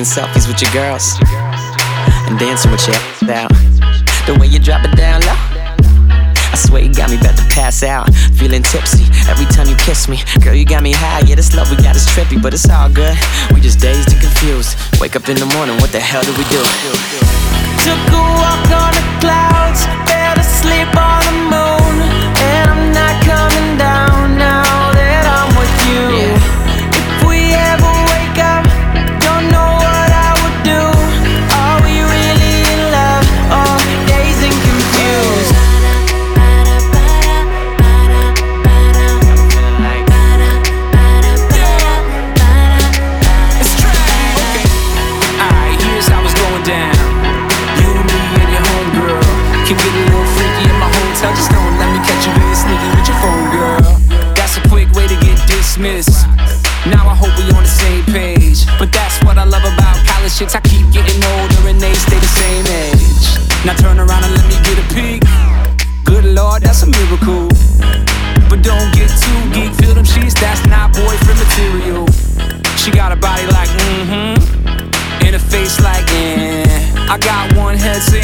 taking selfies with your girls and dancing with your ass out. The way you drop it down low, I swear you got me about to pass out. Feeling tipsy every time you kiss me. Girl, you got me high, yeah, this love we got is trippy, but it's all good. We just dazed and confused. Wake up in the morning, what the hell did we do? Took a walk on the clouds, fell asleep on the moon, and I'm not coming down now that I'm with you. If we ever wake up, don't know what I would do. Are we really in love or dazed and confused? It's trash. Okay. Alright, here's how it's going down. You, me, and your homegirl can get a little freaky in my hotel. Just don't let me catch you being sneaky with your phone, girl. That's a quick way to get dismissed. Now I hope we on the same page. But that's what I love about college chicks. I keep getting older and they stay the same age. Now turn around and let me get a peek. Good Lord, that's a miracle. But don't get too geek. Feel them sheets, that's not boyfriend material. She got a body like and a face like I got one head saying